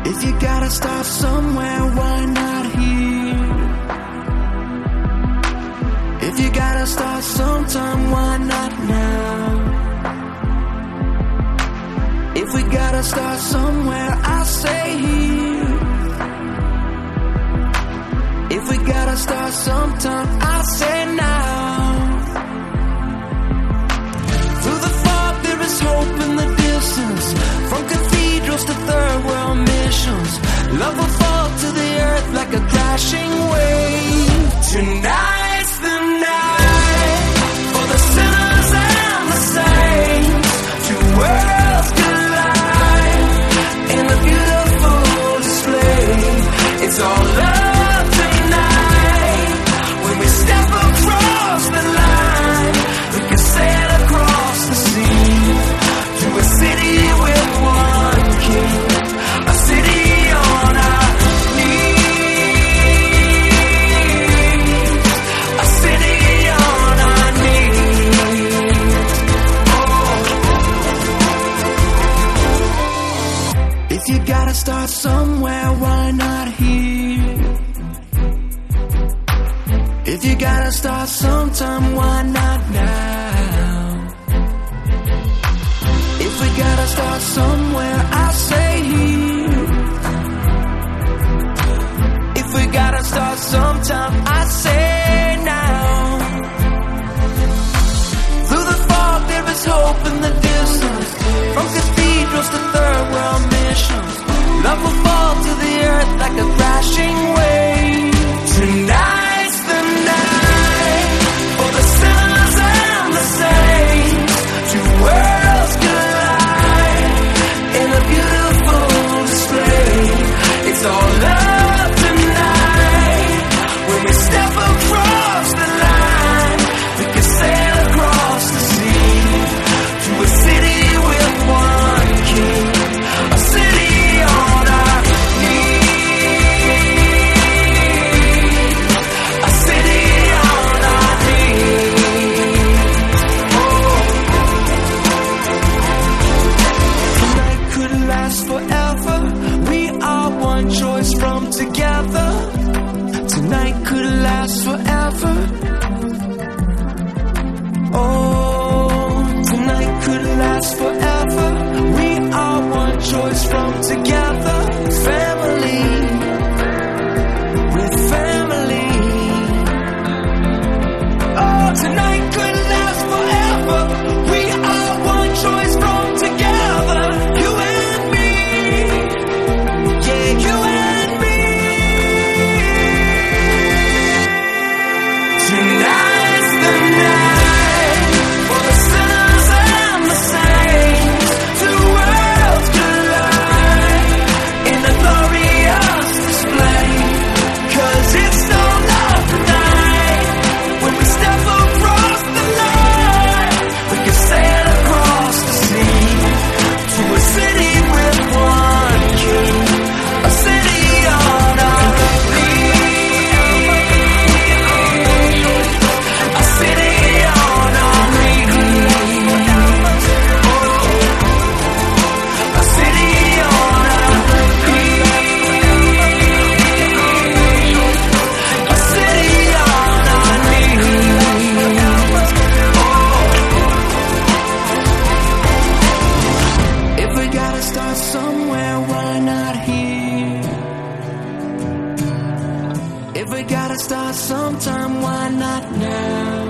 If you gotta start somewhere, why not here? If you gotta start sometime, why not now? If we gotta start somewhere, I say here. If we gotta start sometime, I say now. Through the fog there is hope in the distance. From cathedrals to third world missions, love will fall to the earth like a crashing wave. Tonight's the night for the sinners and the saints. Two worlds collide in a beautiful display. It's all love tonight. When we step across the line, we can sail across the sea to a city with one king, a city on our knees, a city on our knees. Oh. If you gotta start somewhere, why not here? If you gotta start sometime, why not now? If we gotta start somewhere, I say here. If we gotta start sometime, I say now. Through the fog there is hope in the distance. From cathedrals to third world missions, love will fall to the earth like a crashing wave. Tonight's the night for the sinners and the saints. Two worlds collide in a beautiful display. It's all love tonight. When we step across the line, we can sail across the sea to a city with one king, a city on our knees, a city on our knees. Oh. Tonight could last forever. We are one choice from together. Tonight could last forever. Oh, tonight could last forever. We are one choice from together. Family, with family. Oh, tonight could last forever. We are one choice from together. You and me. Yeah, you and me. Tonight's the night for the sinners and the saints. Two worlds collide in a glorious display. 'Cause it's all love tonight. When we step across the line, we can sail across the sea to a city with one king, a city on our knees, a city on our knees. Oh, a city on our knees, a city on our knees. Oh. If we gotta start somewhere, why not here? If we gotta start sometime, why not now?